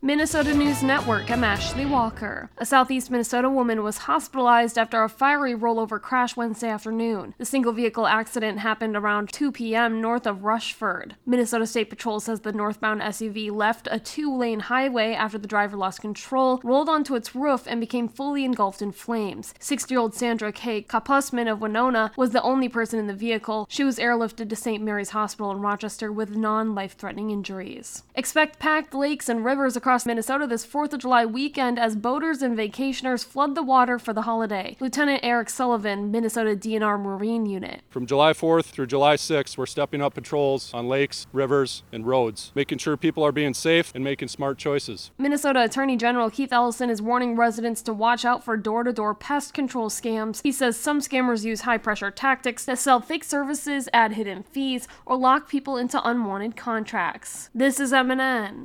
Minnesota News Network, I'm Ashley Walker. A southeast Minnesota woman was hospitalized after a fiery rollover crash Wednesday afternoon. The single-vehicle accident happened around 2 p.m. north of Rushford. Minnesota State Patrol says the northbound SUV left a two-lane highway after the driver lost control, rolled onto its roof, and became fully engulfed in flames. 60-year-old Sandra K. Kapusman of Winona was the only person in the vehicle. She was airlifted to St. Mary's Hospital in Rochester with non-life-threatening injuries. Expect packed lakes and rivers across Minnesota this 4th of July weekend as boaters and vacationers flood the water for the holiday. Lieutenant Eric Sullivan, Minnesota DNR Marine Unit. From July 4th through July 6th, we're stepping up patrols on lakes, rivers, and roads, making sure people are being safe and making smart choices. Minnesota Attorney General Keith Ellison is warning residents to watch out for door-to-door pest control scams. He says some scammers use high-pressure tactics to sell fake services, add hidden fees, or lock people into unwanted contracts. This is MNN.